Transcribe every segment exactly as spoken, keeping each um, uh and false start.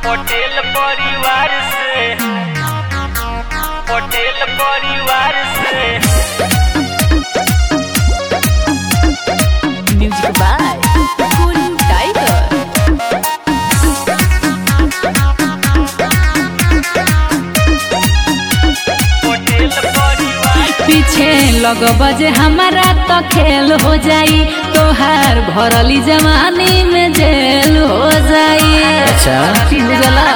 पटेल परिवार से पटेल परिवार से music by Guru tiger. Patel परिवार पीछे लगब जे हमारा तो खेल हो जाई, तोहार भरली जवानी में जेल हो जाई। अच्छा बुझला?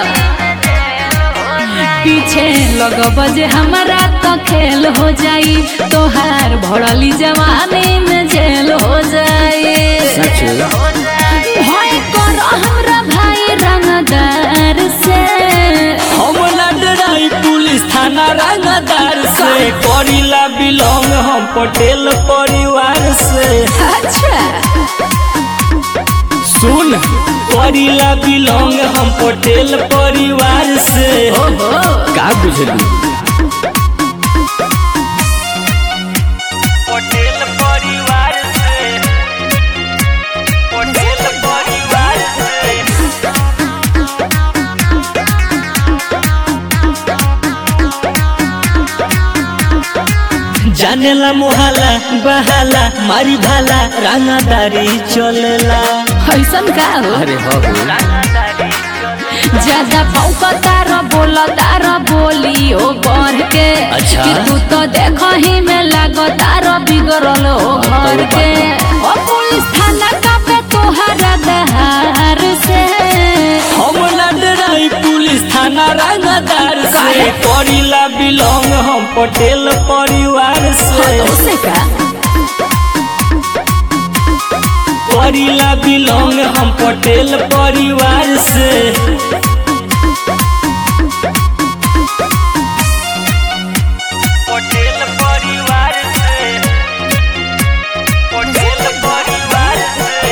पीछे लगब जे हमारा तो खेल हो जाई, तोहार भरली जवानी में जेल हो जाई। सच भय कर हमरा भाई रंगदार से, हम ना डराई पुलिस थाना रंगदार से, करीला बिलोंग हम पटेल परिवार से। अच्छा सुन करीला बिलोंग हम पटेल परिवार से। ओहो का बुझलू? पटेल परिवार से पटेल परिवार से जानेला मोहल्ला बहाला मारी भाला रंगदारी चलेला। ऐसन का हो? अरे हो ज्यादा फौका तारा बोला तारा बोली हो बढ़ के। अच्छा। कि तू तो देखो ही में लागो तारा बिगड़ल हो घर के। ओ पुलिस थाना का पे तोहरा दहार से, हम ना डराई पुलिस थाना रंगदार से, करीला बिलोंग हम पटेल परिवार से। उसे का करीला बिलोंग हम पटेल परिवार से। पटेल परिवार से पटेल परिवार से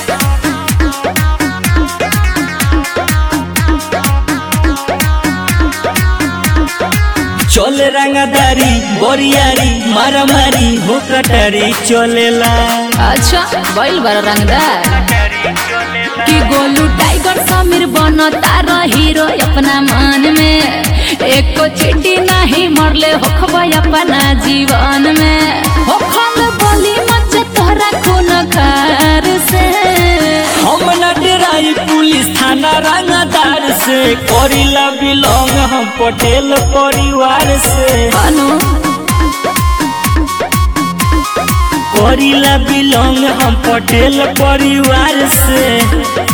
चले रंगदारी बोरियारी मारामारी हो कटारी चलेला। अच्छा बैल बड़ा रंगदार। कि गोलू टाइगर समीर बनो तारा हीरो अपना मन में, एक को चिट्ठी नहीं मरले होखब अपना जीवन में। होखल बोली मच तोहरा खून खार से, हम ना डराई पुलिस थाना रंगदार से, करीला बिलोंग हम पटेल परिवार से। अनु करीला बिलोंग हम पटेल परिवार से।